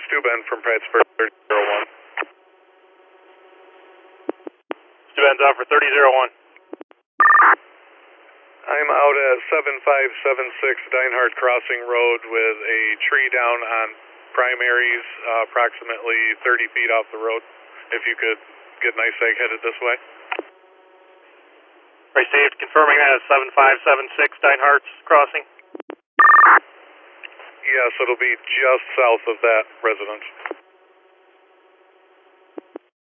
Stu Ben from Prattsburg, 3001. Stu Ben's out for 3001. I'm out at 7576 Dinehart Crossing Road with a tree down on primaries, approximately 30 feet off the road. If you could get NYSEG headed this way. Received. Confirming that is 7576 Dinehart Crossing. Yes, it'll be just south of that residence.